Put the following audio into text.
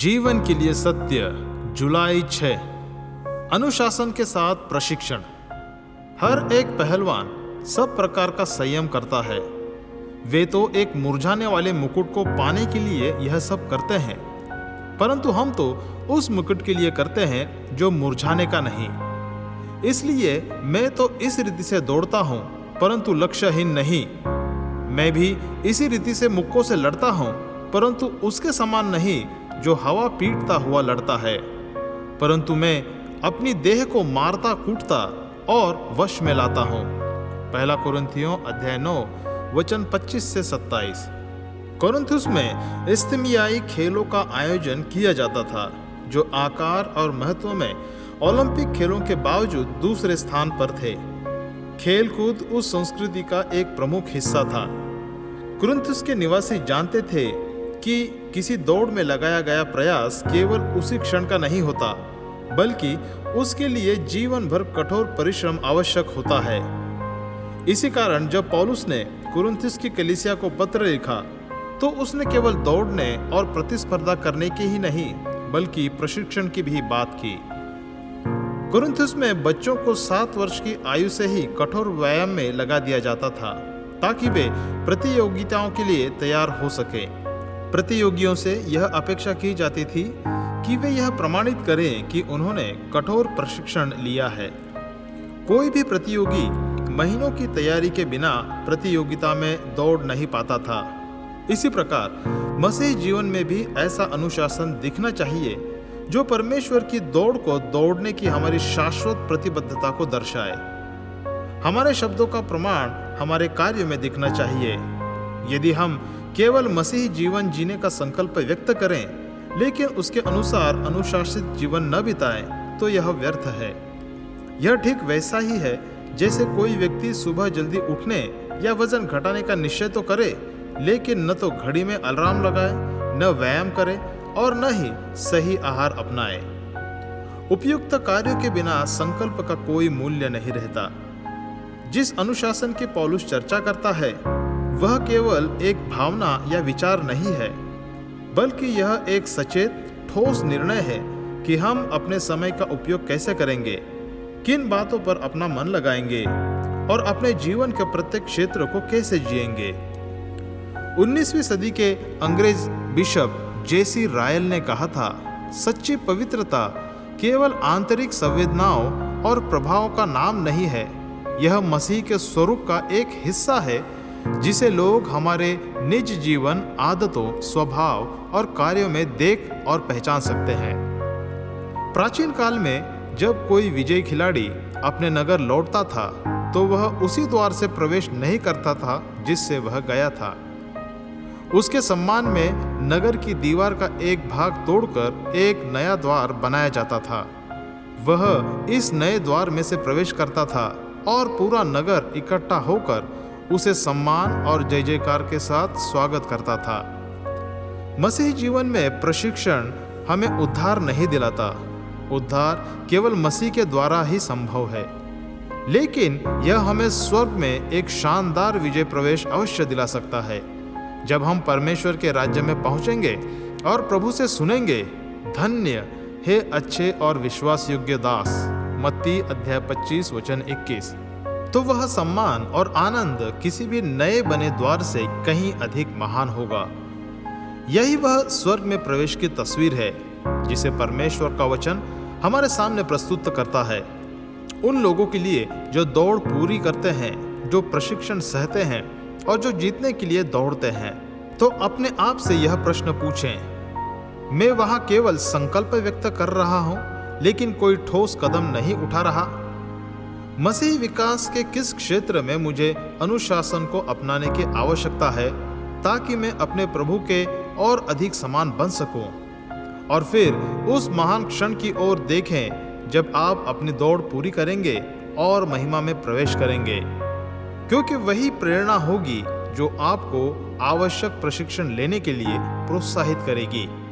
जीवन के लिए सत्य, जुलाई 6। अनुशासन के साथ प्रशिक्षण। हर एक पहलवान सब प्रकार का संयम करता है। वे तो एक मुरझाने वाले मुकुट को पाने के लिए यह सब करते हैं, परंतु हम तो उस मुकुट के लिए करते हैं जो मुरझाने का नहीं। इसलिए मैं तो इस रीति से दौड़ता हूँ, परंतु लक्ष्यहीन नहीं। मैं भी इसी रीति से मुक्कों से लड़ता हूँ, परंतु उसके समान नहीं जो हवा पीटता हुआ लड़ता है, परंतु मैं अपनी देह को मारता कूटता और वश में लाता हूँ। पहला कुरिन्थियों अध्याय 9 वचन 25 से 27। कोरिन्थुस में इस्तिमियाई खेलों का आयोजन किया जाता था, जो आकार और महत्व में ओलंपिक खेलों के बावजूद दूसरे स्थान पर थे। खेलकूद उस संस्कृति का एक प्रमुख हिस्सा था। कुरिन्थुस के निवासी जानते थे कि किसी दौड़ में लगाया गया प्रयास केवल उसी क्षण का नहीं होता, बल्कि उसके लिए जीवन भर कठोर परिश्रम आवश्यक होता है। इसी कारण जब पौलुस ने कुरिन्थुस की कलीसिया को पत्र लिखा, तो उसने केवल दौड़ने और प्रतिस्पर्धा करने की ही नहीं, बल्कि प्रशिक्षण की भी बात की। कुरिन्थुस में बच्चों को 7 वर्ष की आयु से ही कठोर व्यायाम में लगा दिया जाता था, ताकि वे प्रतियोगिताओं के लिए तैयार हो सके। प्रतियोगियों से यह अपेक्षा की जाती थी कि वे यह प्रमाणित करें कि उन्होंने कठोर प्रशिक्षण लिया है। कोई भी प्रतियोगी महीनों की तैयारी के बिना प्रतियोगिता में दौड़ नहीं पाता था। इसी प्रकार मसीह जीवन में भी ऐसा अनुशासन दिखना चाहिए जो परमेश्वर की दौड़ को दौड़ने की हमारी शाश्वत प्रतिबद्धता को दर्शाए। हमारे शब्दों का प्रमाण हमारे कार्यों में दिखना चाहिए। यदि हम केवल मसीही जीवन जीने का संकल्प व्यक्त करें, लेकिन उसके अनुसार अनुशासित जीवन न बिताएं, तो यह व्यर्थ है। यह ठीक वैसा ही है जैसे कोई व्यक्ति सुबह जल्दी उठने या वजन घटाने का निश्चय तो करे, लेकिन न तो घड़ी में अलार्म लगाए, न व्यायाम करे और न ही सही आहार अपनाए। उपयुक्त कार्यों के बिना संकल्प का कोई मूल्य नहीं रहता। जिस अनुशासन की पौलुस चर्चा करता है, वह केवल एक भावना या विचार नहीं है, बल्कि यह एक सचेत ठोस निर्णय है कि हम अपने समय का उपयोग कैसे करेंगे, किन बातों पर अपना मन लगाएंगे और अपने जीवन के प्रत्येक क्षेत्र को कैसे जिएंगे। 19वीं सदी के अंग्रेज बिशप जेसी रायल ने कहा था, सच्ची पवित्रता केवल आंतरिक संवेदनाओं और प्रभावों का नाम नहीं है, यह मसीह के स्वरूप का एक हिस्सा है जिसे लोग हमारे निज जीवन, आदतों, स्वभाव और कार्यों में देख और पहचान सकते हैं। प्राचीन काल में जब कोई विजयी खिलाड़ी अपने नगर लौटता था, तो वह उसी द्वार से प्रवेश नहीं करता था जिससे वह गया था। उसके सम्मान में नगर की दीवार का एक भाग तोड़कर एक नया द्वार बनाया जाता था। वह इस नए द्वार में से प्रवेश करता था और पूरा नगर इकट्ठा होकर उसे सम्मान और जय जयकार के साथ स्वागत करता था। मसीह जीवन में प्रशिक्षण हमें उद्धार नहीं दिलाता। उद्धार केवल मसीह के द्वारा ही संभव है, लेकिन यह हमें स्वर्ग में एक शानदार विजय प्रवेश अवश्य दिला सकता है, जब हम परमेश्वर के राज्य में पहुंचेंगे और प्रभु से सुनेंगे, धन्य हे अच्छे और विश्वास योग्य दास। मत्ती अध्याय 25 वचन 21। तो वह सम्मान और आनंद किसी भी नए बने द्वार से कहीं अधिक महान होगा। यही वह स्वर्ग में प्रवेश की तस्वीर है जिसे परमेश्वर का वचन हमारे सामने प्रस्तुत करता है। उन लोगों के लिए जो दौड़ पूरी करते हैं, जो प्रशिक्षण सहते हैं और जो जीतने के लिए दौड़ते हैं। तो अपने आप से यह प्रश्न पूछें, मैं वहां केवल संकल्प व्यक्त कर रहा हूं, लेकिन कोई ठोस कदम नहीं उठा रहा? मसीह विकास के किस क्षेत्र में मुझे अनुशासन को अपनाने की आवश्यकता है, ताकि मैं अपने प्रभु के और अधिक समान बन सकूं? और फिर उस महान क्षण की ओर देखें जब आप अपनी दौड़ पूरी करेंगे और महिमा में प्रवेश करेंगे, क्योंकि वही प्रेरणा होगी जो आपको आवश्यक प्रशिक्षण लेने के लिए प्रोत्साहित करेगी।